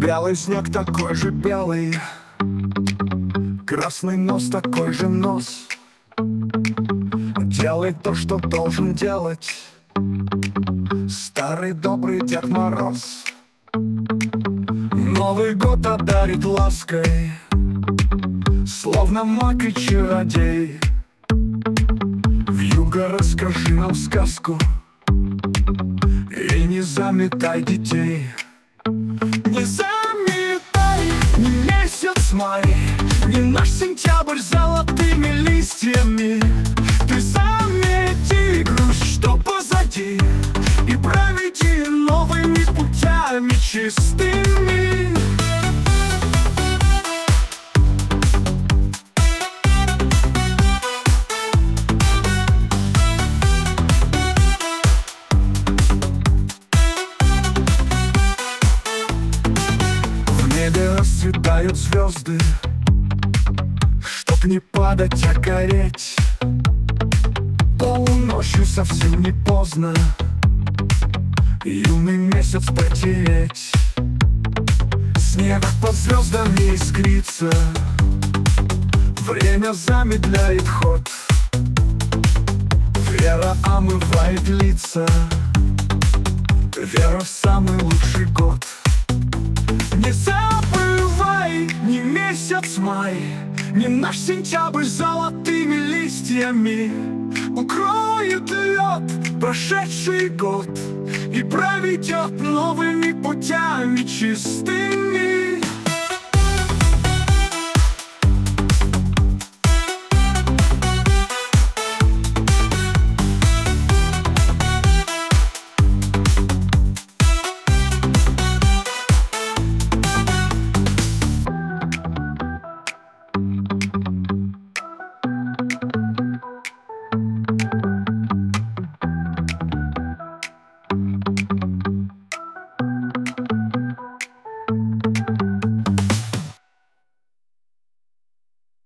Белый снег такой же белый, красный нос такой же нос. Делай то, что должен делать старый добрый Дед Мороз. Новый год одарит лаской, словно маг и чародей. Вьюга, расскажи нам сказку и не заметай детей. Не заметай ни месяц май, ни наш сентябрь с золотыми листьями. Ты замети грусть, что позади, и проведи новыми путями чистыми. В небе расцветают звезды, чтоб не падать, а гореть. Полуночью совсем не поздно юный месяц потереть. Снег под звездами искрится, время замедляет ход. Вера омывает лица, вера в самый лучший год. Не забывай ни месяц май, ни наш сентябрь с золотыми листьями. Укроет лед прошедший год и проведет новыми путями чистыми.